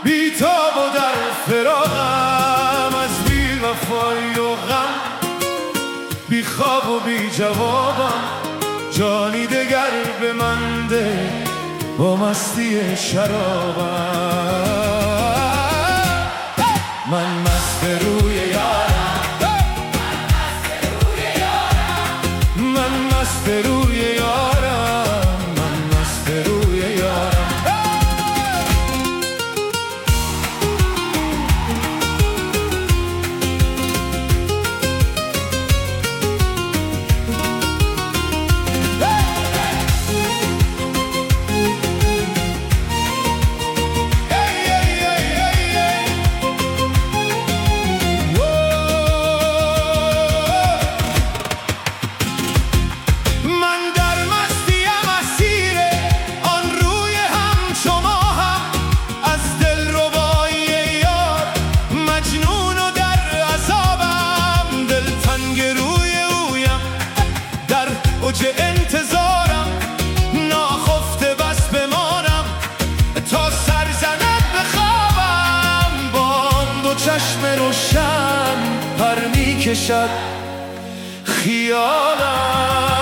بی تاب و در فراقم، از بی وفایی و غم، بی خواب و بی جوابم. جانی دگر به من ده با مستی شرابم. من مست روی یارم، من مست روی یارم، من مست روی یارم. اوج انتظارم ناخفته بس بمانم تا سر زند به خوابم. با آن دو چشم روشن پر می کشد خیالم.